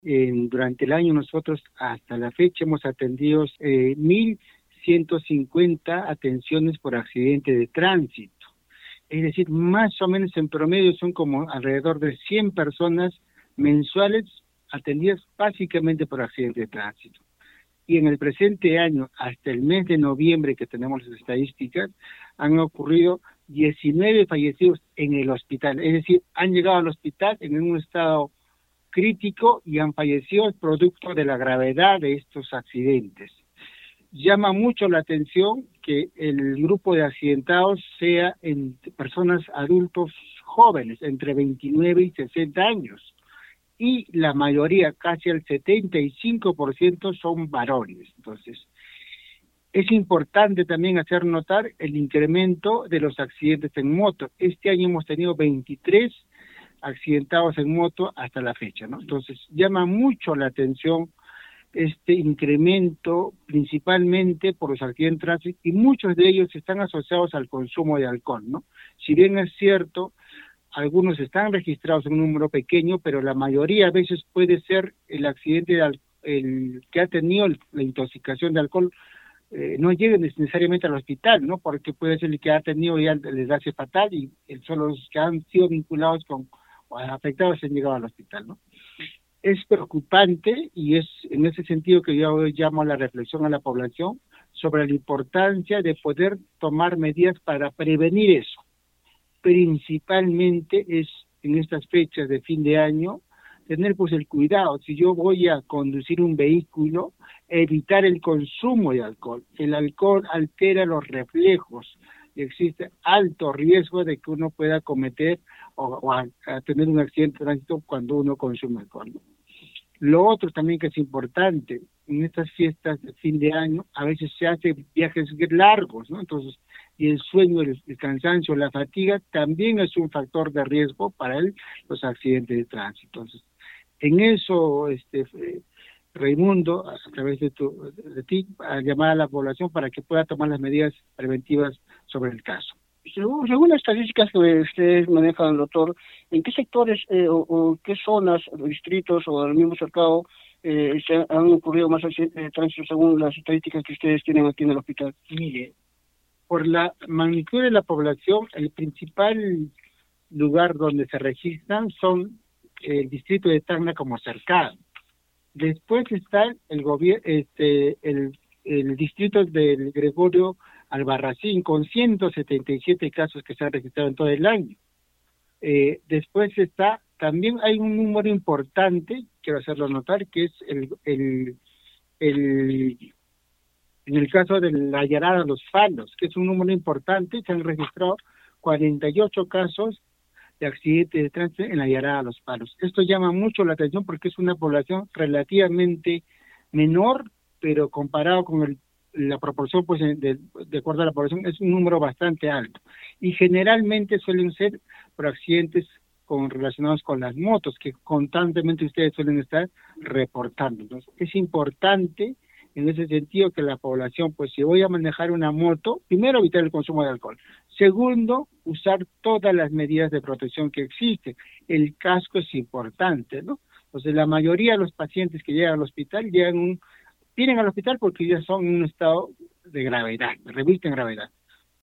Durante el año nosotros hasta la fecha hemos atendido 1.150 atenciones por accidente de tránsito. Es decir, más o menos en promedio son como alrededor de 100 personas mensuales atendidas básicamente por accidente de tránsito. Y en el presente año, hasta el mes de noviembre que tenemos las estadísticas, han ocurrido 19 fallecidos en el hospital. Es decir, han llegado al hospital en un estado crítico y han fallecido producto de la gravedad de estos accidentes. Llama mucho la atención que el grupo de accidentados sea en personas adultos jóvenes, entre 29 y 60 años, y la mayoría, casi el 75%, son varones. Entonces, es importante también hacer notar el incremento de los accidentes en moto. Este año hemos tenido 23 accidentados en moto hasta la fecha, ¿no? Entonces, llama mucho la atención este incremento, principalmente por los accidentes de tránsito, y muchos de ellos están asociados al consumo de alcohol, ¿no? Si bien es cierto, algunos están registrados en un número pequeño, pero la mayoría a veces puede ser el accidente el que ha tenido la intoxicación de alcohol, no lleguen necesariamente al hospital, ¿no? Porque puede ser el que ha tenido ya les hace fatal y son los que han sido vinculados con o afectados han llegado al hospital, ¿no? Es preocupante y es en ese sentido que yo llamo a la reflexión a la población sobre la importancia de poder tomar medidas para prevenir eso. Principalmente es en estas fechas de fin de año tener pues el cuidado. Si yo voy a conducir un vehículo, evitar el consumo de alcohol. El alcohol altera los reflejos y existe alto riesgo de que uno pueda cometer a tener un accidente de tránsito cuando uno consume alcohol. Lo otro también que es importante, en estas fiestas de fin de año, a veces se hacen viajes largos, ¿no? Entonces, y el sueño, el cansancio, la fatiga también es un factor de riesgo para los accidentes de tránsito. Entonces, en eso, Raimundo, a través de ti, a llamar a la población para que pueda tomar las medidas preventivas sobre el caso. Según las estadísticas que ustedes manejan, doctor, ¿en qué sectores o qué zonas, distritos o el mismo cercado se han ocurrido más accidentes de tránsito según las estadísticas que ustedes tienen aquí en el hospital? Mire, por la magnitud de la población, el principal lugar donde se registran son el distrito de Tacna como cercado. Después está el distrito del Gregorio Albarracín, con 177 casos que se han registrado en todo el año. Después también hay un número importante, quiero hacerlo notar, que es en el caso de la Yarada Los Falos, que es un número importante. Se han registrado 48 casos de accidentes de tránsito en la Yarada Los Palos. Esto llama mucho la atención porque es una población relativamente menor, pero comparado con la proporción, pues de acuerdo a la población, es un número bastante alto. Y generalmente suelen ser por accidentes relacionados con las motos, que constantemente ustedes suelen estar reportando. Entonces, es importante en ese sentido que la población, pues si voy a manejar una moto, primero evitar el consumo de alcohol. Segundo, usar todas las medidas de protección que existen. El casco es importante, ¿no? Entonces la mayoría de los pacientes que llegan al hospital vienen al hospital porque ya son en un estado de gravedad, revisten gravedad.